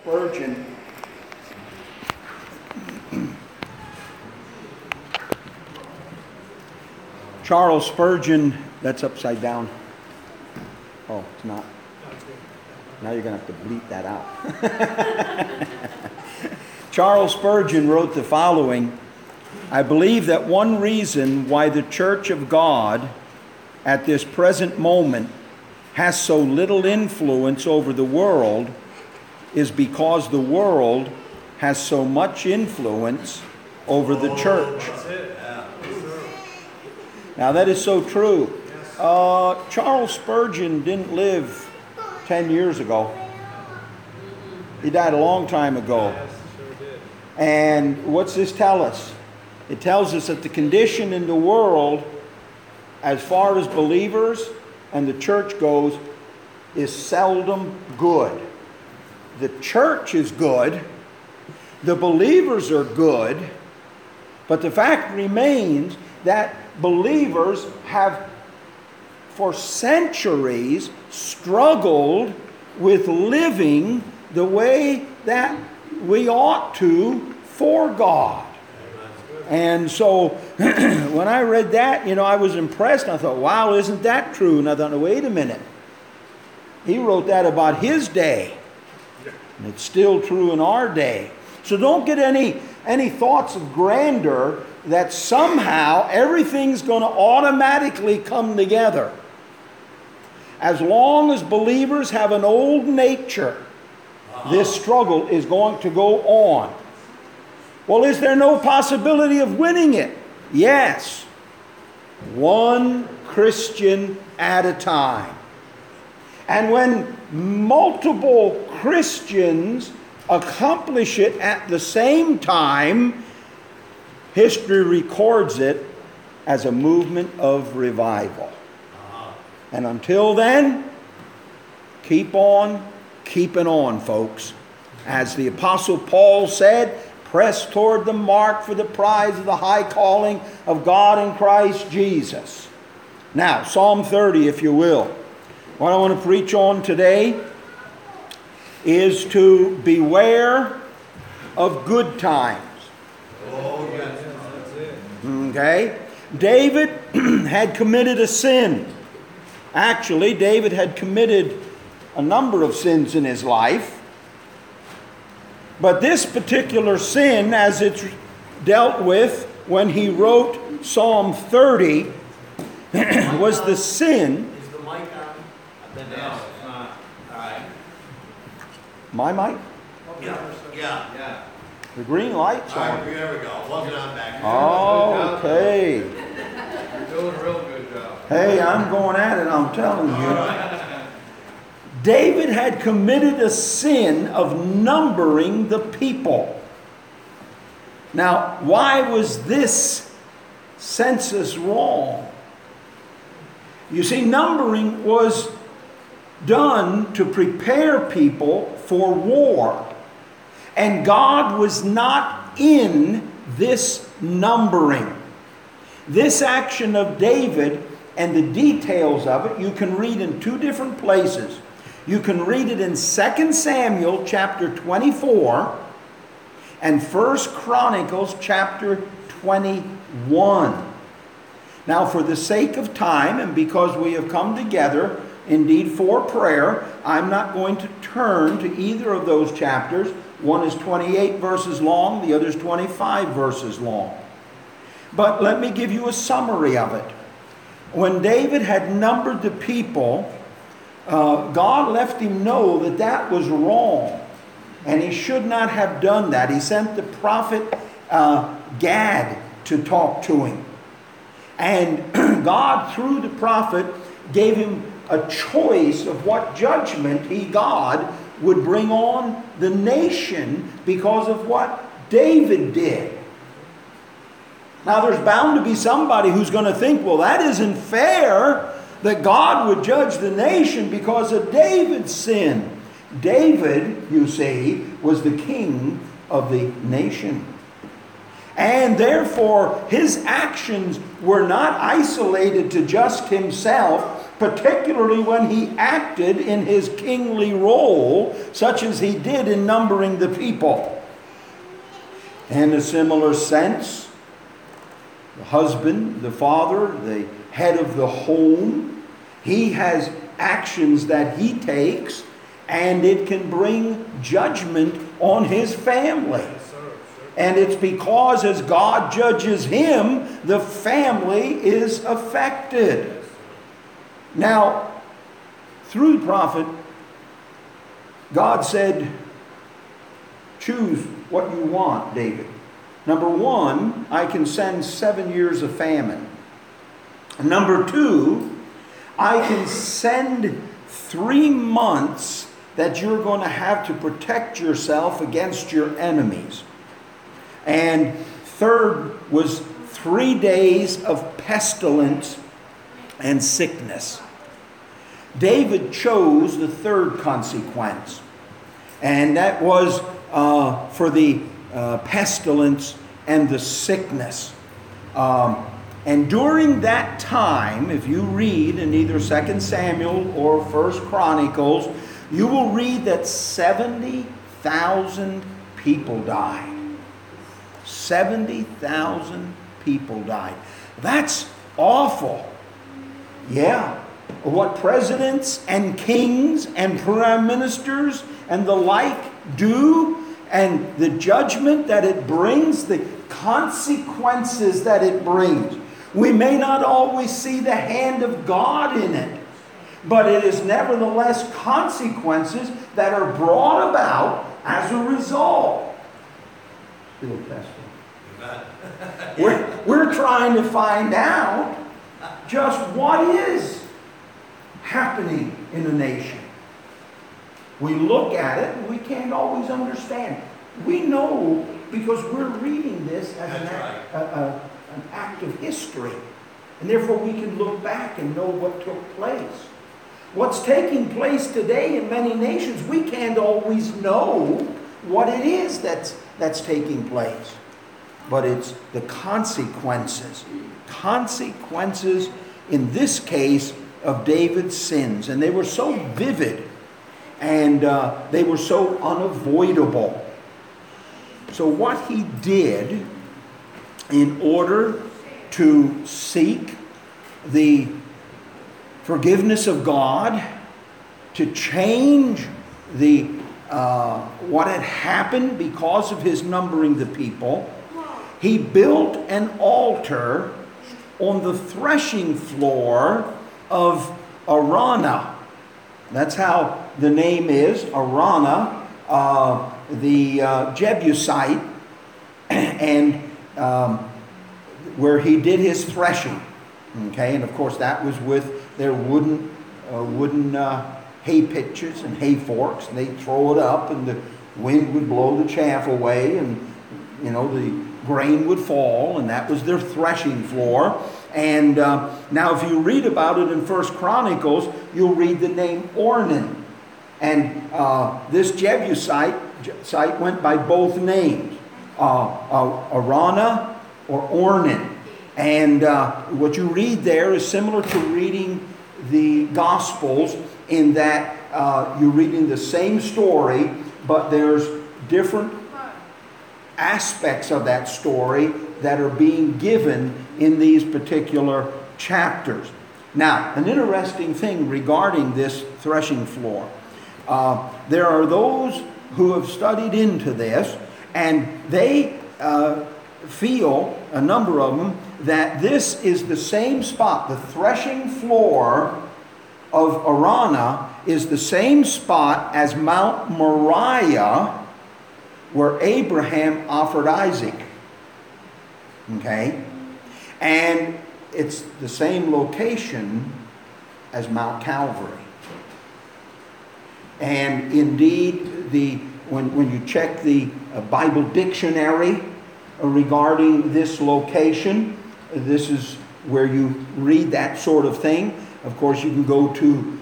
Spurgeon. Charles Spurgeon, that's upside down. Oh, it's not. Now you're going to have to bleep that out. Charles Spurgeon wrote the following: I believe that one reason why the Church of God at this present moment has so little influence over the world is because the world has so much influence over the church. Now that is so true. Charles Spurgeon didn't live 10 years ago. He died a long time ago. And what's this tell us? It tells us that the condition in the world, as far as believers and the church goes, is seldom good. The church is good. The believers are good. But the fact remains that believers have for centuries struggled with living the way that we ought to for God. And so when I read that, I was impressed. And I thought, wow, isn't that true? And I thought, no, wait a minute. He wrote that about his day. And it's still true in our day. So don't get any thoughts of grandeur that somehow everything's going to automatically come together. As long as believers have an old nature, this struggle is going to go on. Well, is there no possibility of winning it? Yes. One Christian at a time. And when multiple Christians accomplish it at the same time, history records it as a movement of revival. And until then, keep on keeping on, folks. As the Apostle Paul said, press toward the mark for the prize of the high calling of God in Christ Jesus. Now, Psalm 30, if you will. What I want to preach on today is to beware of good times. Oh, yes, that's it. Okay? David had committed a sin. Actually, David had committed a number of sins in his life. But this particular sin, as it's dealt with when he wrote Psalm 30, was the sin. Is the mic on? No, it's not. All right. My mic? Yeah. The green light's All right, on. there we go. Wasn't on back here. Oh, okay. You're doing a real good job. Hey, I'm going at it, I'm telling you. David had committed a sin of numbering the people. Now, why was this census wrong? You see, numbering was done to prepare people for war. And God was not in this numbering. This action of David and the details of it, you can read in two different places. You can read it in 2 Samuel chapter 24 and 1 Chronicles chapter 21. Now, for the sake of time and because we have come together, indeed for prayer, I'm not going to turn to either of those chapters. One is 28 verses long, the other is 25 verses long. But let me give you a summary of it. When David had numbered the people, God left him know that that was wrong. And he should not have done that. He sent the prophet Gad to talk to him. And God, through the prophet, gave him a choice of what judgment God would bring on the nation because of what David did. Now there's bound to be somebody who's going to think, well, that isn't fair that God would judge the nation because of David's sin. David, you see, was the king of the nation. And therefore, his actions were not isolated to just himself. particularly when he acted in his kingly role, such as he did in numbering the people. In a similar sense, the husband, the father, the head of the home, he has actions that he takes, and it can bring judgment on his family. And it's because as God judges him, the family is affected. Now, through the prophet, God said, choose what you want, David. Number one, I can send 7 years of famine. Number two, I can send 3 months that you're going to have to protect yourself against your enemies. And third was 3 days of pestilence and sickness. David chose the third consequence, and that was for the pestilence and the sickness. And during that time, if you read in either 2 Samuel or 1 Chronicles, you will read that 70,000 people died. 70,000 people died. That's awful. Yeah. What presidents and kings and prime ministers and the like do, and the judgment that it brings, the consequences that it brings. We may not always see the hand of God in it, but it is nevertheless consequences that are brought about as a result. Little testing. We're trying to find out just what is happening in a nation. We look at it and we can't always understand. We know because we're reading this as an act of history. And therefore we can look back and know what took place. What's taking place today in many nations, we can't always know what it is that's taking place. But it's the consequences. Consequences, in this case, of David's sins. And they were so vivid. And they were so unavoidable. So what he did in order to seek the forgiveness of God, to change the what had happened because of his numbering the people, he built an altar on the threshing floor of Araunah. That's how the name is, Araunah, the Jebusite, and where he did his threshing. Okay, and of course that was with their wooden hay pitches and hay forks, and they'd throw it up, and the wind would blow the chaff away, and the grain would fall, and that was their threshing floor. And now if you read about it in 1 Chronicles, you'll read the name Ornan. And this Jebusite went by both names, Araunah or Ornan. And what you read there is similar to reading the Gospels, in that you're reading the same story, but there's different aspects of that story that are being given in these particular chapters. Now, an interesting thing regarding this threshing floor. There are those who have studied into this, and they feel, a number of them, that this is the same spot. The threshing floor of Araunah is the same spot as Mount Moriah, where Abraham offered Isaac. Okay? And it's the same location as Mount Calvary. And indeed, when you check the Bible dictionary regarding this location, this is where you read that sort of thing. Of course, you can go to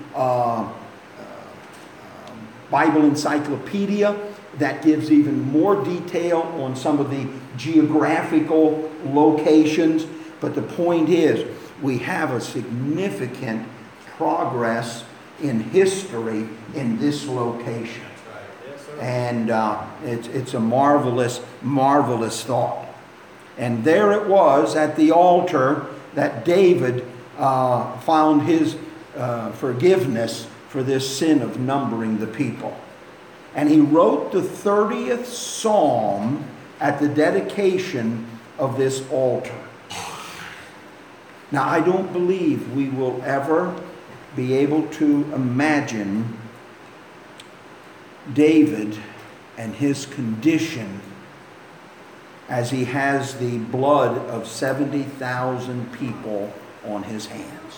Bible Encyclopedia that gives even more detail on some of the geographical locations. But the point is, we have a significant progress in history in this location. And it's a marvelous, marvelous thought. And there it was at the altar that David found his forgiveness for this sin of numbering the people. And he wrote the 30th Psalm at the dedication of this altar. Now, I don't believe we will ever be able to imagine David and his condition as he has the blood of 70,000 people on his hands.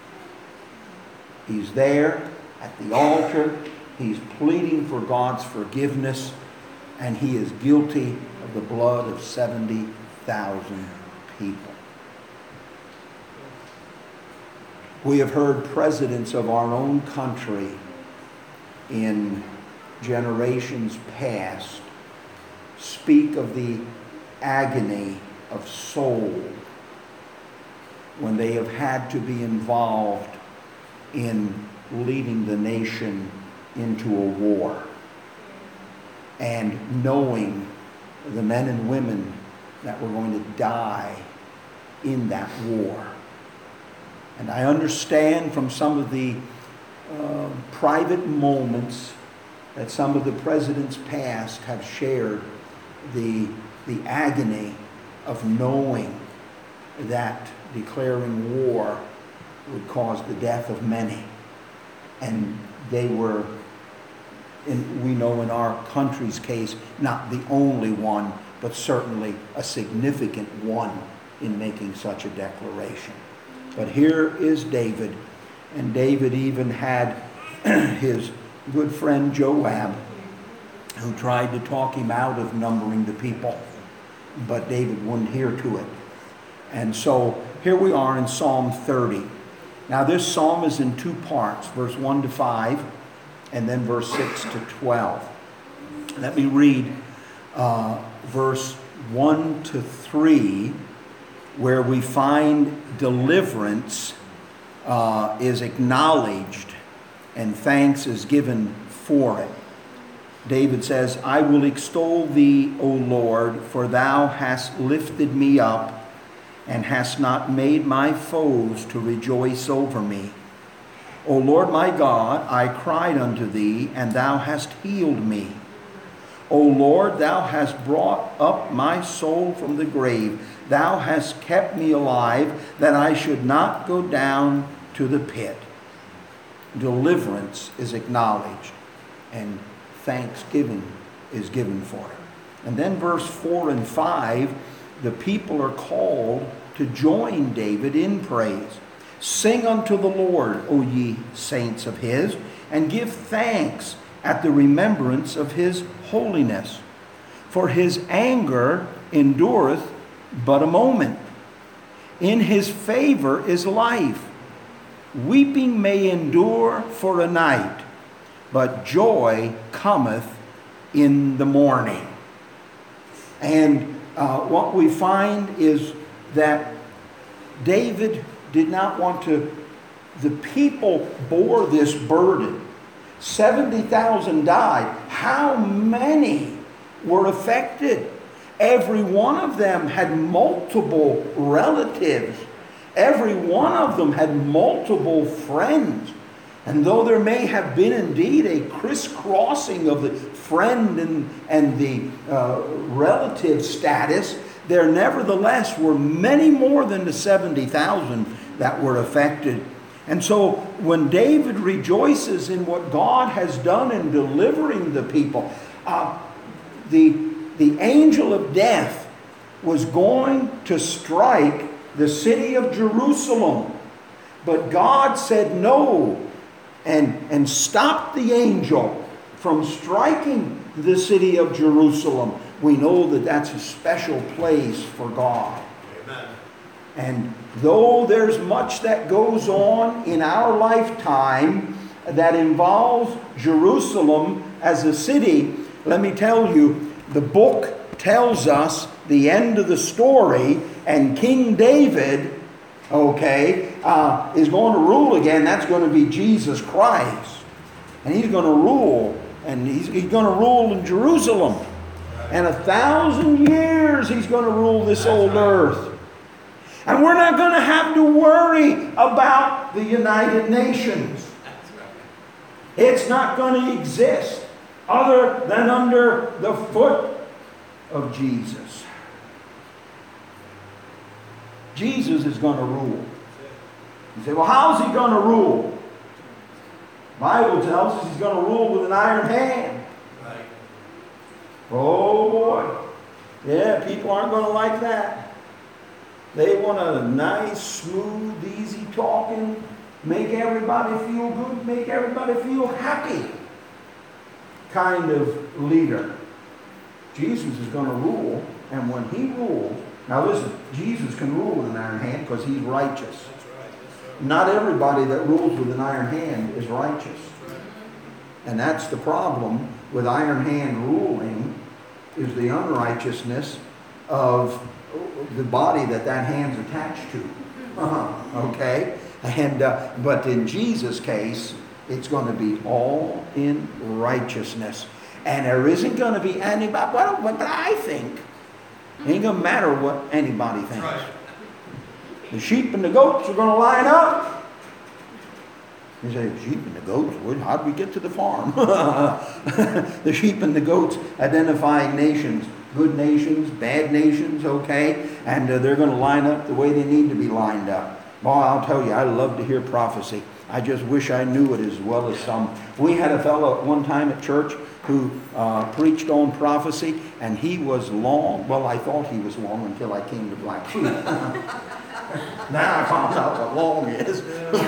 He's there at the altar. He's pleading for God's forgiveness, and he is guilty of the blood of 70,000 people. We have heard presidents of our own country in generations past speak of the agony of soul when they have had to be involved in leading the nation into a war, and knowing the men and women that were going to die in that war. And I understand from some of the private moments that some of the presidents past have shared the agony of knowing that declaring war would cause the death of many. And they were, we know in our country's case, not the only one, but certainly a significant one in making such a declaration. But here is David, and David even had his good friend Joab, who tried to talk him out of numbering the people, but David wouldn't hear to it. And so here we are in Psalm 30. Now this psalm is in two parts, verse 1 to 5, and then verse 6 to 12. Let me read verse 1 to 3, where we find deliverance is acknowledged and thanks is given for it. David says, I will extol thee, O Lord, for thou hast lifted me up and hast not made my foes to rejoice over me. O Lord my God, I cried unto thee, and thou hast healed me. O Lord, thou hast brought up my soul from the grave. Thou hast kept me alive, that I should not go down to the pit. Deliverance is acknowledged, and thanksgiving is given for it. And then verse 4 and 5, the people are called to join David in praise. Sing unto the Lord, O ye saints of his, and give thanks at the remembrance of his holiness. For his anger endureth but a moment. In his favor is life. Weeping may endure for a night, but joy cometh in the morning. And what we find is that David did not want to, the people bore this burden. 70,000 died. How many were affected? Every one of them had multiple relatives. Every one of them had multiple friends. And though there may have been indeed a crisscrossing of the friend and the relative status, there nevertheless were many more than the 70,000 that were affected. And so when David rejoices in what God has done in delivering the people, the angel of death was going to strike the city of Jerusalem. But God said no, and stopped the angel from striking the city of Jerusalem. We know that that's a special place for God. Amen. And though there's much that goes on in our lifetime that involves Jerusalem as a city, let me tell you, the book tells us the end of the story, and King David okay, is going to rule again. That's going to be Jesus Christ. And he's going to rule. And he's going to rule in Jerusalem. And 1,000 years he's going to rule this old earth. And we're not going to have to worry about the United Nations. It's not going to exist other than under the foot of Jesus. Jesus is going to rule. You say, well, how's he going to rule? The Bible tells us he's going to rule with an iron hand. Right. Oh boy. Yeah, people aren't going to like that. They want a nice, smooth, easy talking, make everybody feel good, make everybody feel happy kind of leader. Jesus is going to rule, and when he rules, now listen, Jesus can rule with an iron hand because he's righteous. That's right. Not everybody that rules with an iron hand is righteous. And that's the problem with iron hand ruling, is the unrighteousness of the body that hand's attached to. Okay? And but in Jesus' case, it's going to be all in righteousness. And there isn't going to be anybody, well, what I think. It ain't going to matter what anybody thinks. Right. The sheep and the goats are going to line up. You say, sheep and the goats? How did we get to the farm? The sheep and the goats identifying nations. Good nations, bad nations, okay? And they're going to line up the way they need to be lined up. Boy, I'll tell you, I love to hear prophecy. I just wish I knew it as well as some. We had a fellow at one time at church who preached on prophecy, and he was long. Well, I thought he was long until I came to Black Sheep. Now I found out what long is.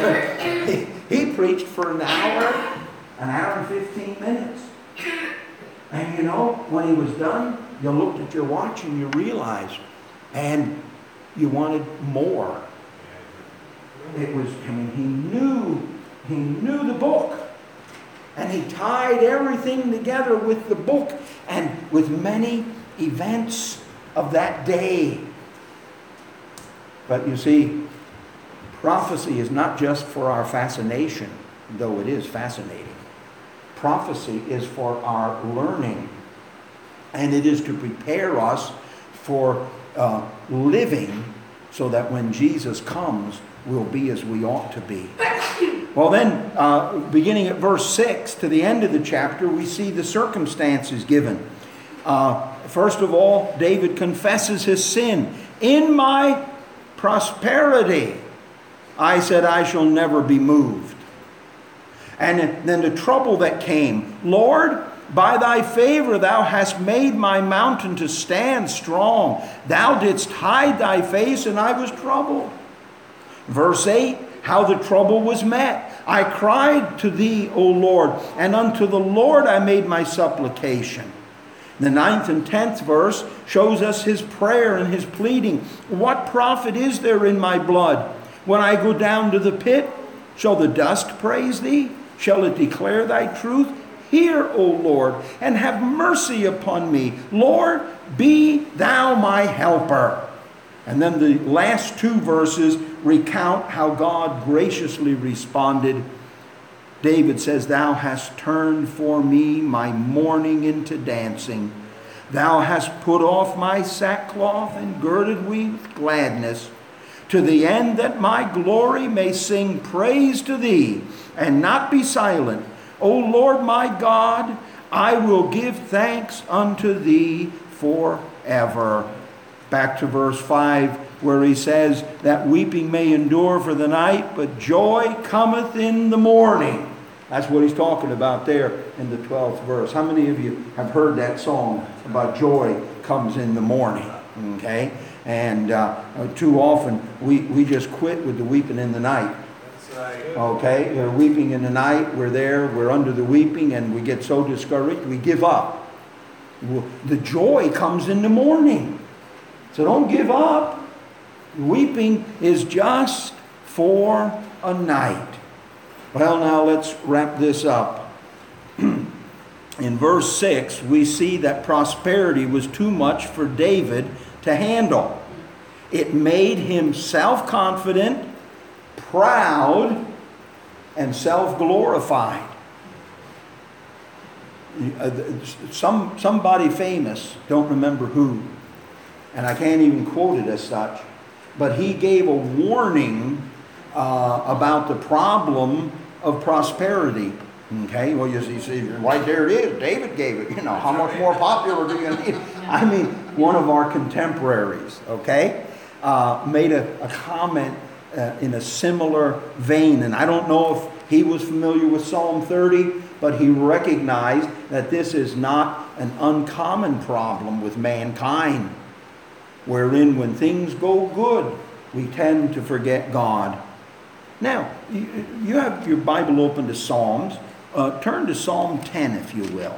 He preached for an hour and 15 minutes. And you know, when he was done, you looked at your watch and you realized, and you wanted more. It was, I mean, he knew the book. And he tied everything together with the book and with many events of that day. But you see, prophecy is not just for our fascination, though it is fascinating. Prophecy is for our learning. And it is to prepare us for living so that when Jesus comes, we'll be as we ought to be. Well then, beginning at verse 6 to the end of the chapter, we see the circumstances given. First of all, David confesses his sin. In my prosperity, I said, I shall never be moved. And then the trouble that came. Lord, by thy favor thou hast made my mountain to stand strong. Thou didst hide thy face, and I was troubled. Verse 8, how the trouble was met. I cried to thee, O Lord, and unto the Lord I made my supplication. The 9th and 10th verse shows us his prayer and his pleading. What profit is there in my blood? When I go down to the pit, shall the dust praise thee? Shall it declare thy truth? Hear, O Lord, and have mercy upon me. Lord, be thou my helper. And then the last two verses recount how God graciously responded. David says, thou hast turned for me my mourning into dancing. Thou hast put off my sackcloth and girded me with gladness, to the end that my glory may sing praise to thee and not be silent. O Lord my God, I will give thanks unto thee forever. Back to verse 5, where he says that weeping may endure for the night, but joy cometh in the morning. That's what he's talking about there in the 12th verse. How many of you have heard that song about joy comes in the morning? Okay? And too often we just quit with the weeping in the night. That's right. Okay? We're weeping in the night. We're there. We're under the weeping, and we get so discouraged we give up. The joy comes in the morning. So don't give up. Weeping is just for a night. Well, now let's wrap this up. In verse 6, we see that prosperity was too much for David to handle. It made him self-confident, proud, and self-glorified. Somebody famous, don't remember who, and I can't even quote it as such, but he gave a warning about the problem of prosperity. Okay, well, you see, right there it is. David gave it. How much more popular do you need? I mean, one of our contemporaries, okay, made a comment in a similar vein. And I don't know if he was familiar with Psalm 30, but he recognized that this is not an uncommon problem with mankind, wherein when things go good, we tend to forget God. Now, you have your Bible open to Psalms. Turn to Psalm 10, if you will.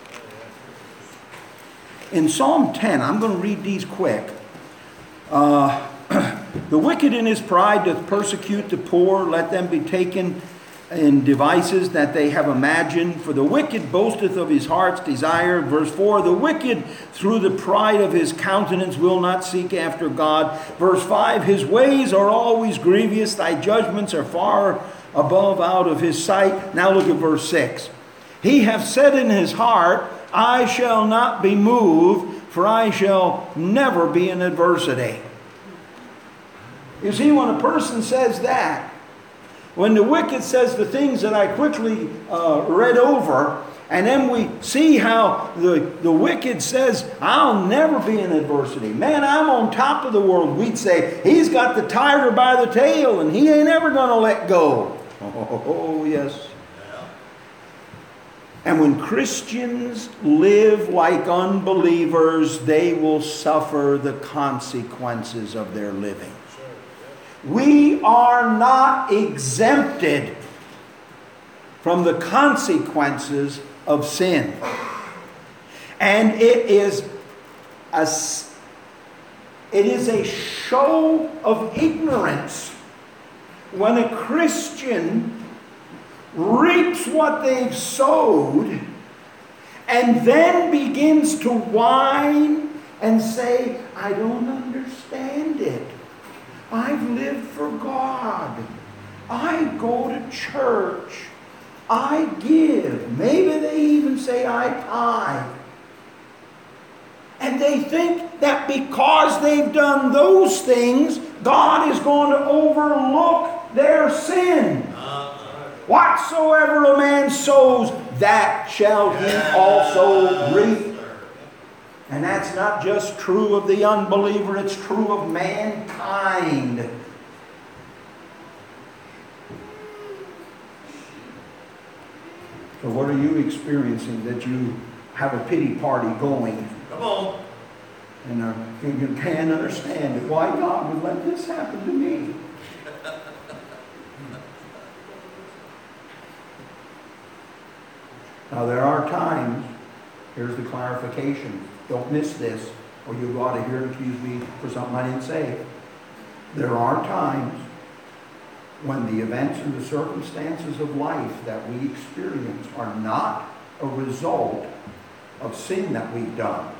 In Psalm 10, I'm going to read these quick. The wicked in his pride doth persecute the poor. Let them be taken in devices that they have imagined. For the wicked boasteth of his heart's desire. Verse 4, the wicked through the pride of his countenance will not seek after God. Verse 5, his ways are always grievous. Thy judgments are far above out of his sight. Now look at verse 6. He hath said in his heart, I shall not be moved, for I shall never be in adversity. You see, when a person says that, when the wicked says the things that I quickly read over, and then we see how the wicked says, I'll never be in adversity. Man, I'm on top of the world. We'd say, he's got the tiger by the tail and he ain't ever going to let go. Oh, yes. And when Christians live like unbelievers, they will suffer the consequences of their living. We are not exempted from the consequences of sin. And it is a show of ignorance when a Christian reaps what they've sowed and then begins to whine and say, I don't understand it. I've lived for God. I go to church. I give. Maybe they even say I tithe. And they think that because they've done those things, God is going to overlook their sin. Whatsoever a man sows, that shall he also reap. And that's not just true of the unbeliever, it's true of mankind. So what are you experiencing that you have a pity party going? Come on. And you can't understand it. Why God would let this happen to me? Now there are times, here's the clarification. Don't miss this, or you'll go out of here and accuse me for something I didn't say. There are times when the events and the circumstances of life that we experience are not a result of sin that we've done.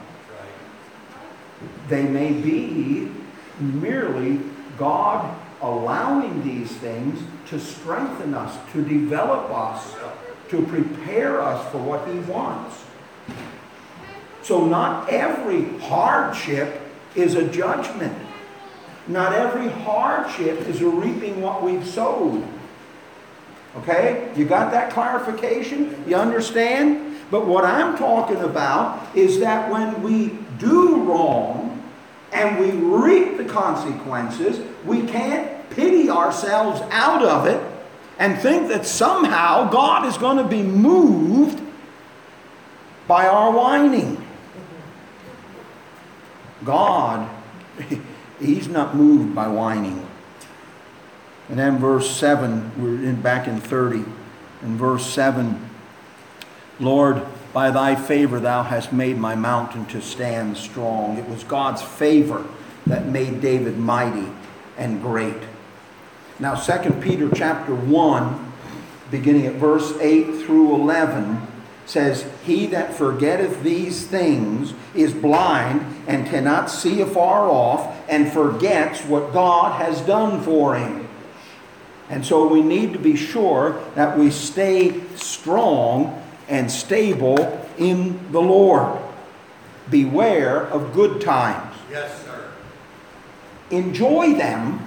They may be merely God allowing these things to strengthen us, to develop us, to prepare us for what He wants. So not every hardship is a judgment. Not every hardship is a reaping what we've sowed. Okay? You got that clarification? You understand? But what I'm talking about is that when we do wrong and we reap the consequences, we can't pity ourselves out of it and think that somehow God is going to be moved by our whining. God, He's not moved by whining. And then verse 7, we're back in 30. In verse 7, Lord, by thy favor thou hast made my mountain to stand strong. It was God's favor that made David mighty and great. Now 2 Peter chapter 1, beginning at verse 8 through 11, says, "He that forgetteth these things is blind and cannot see afar off, and forgets what God has done for him." And so we need to be sure that we stay strong and stable in the Lord. Beware of good times. Yes, sir. Enjoy them.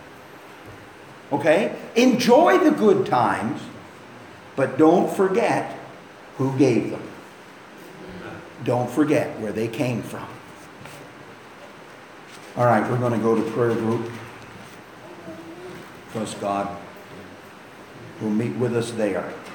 Okay? Enjoy the good times, but don't forget who gave them. Don't forget where they came from. All right, we're going to go to prayer group. Trust God will meet with us there.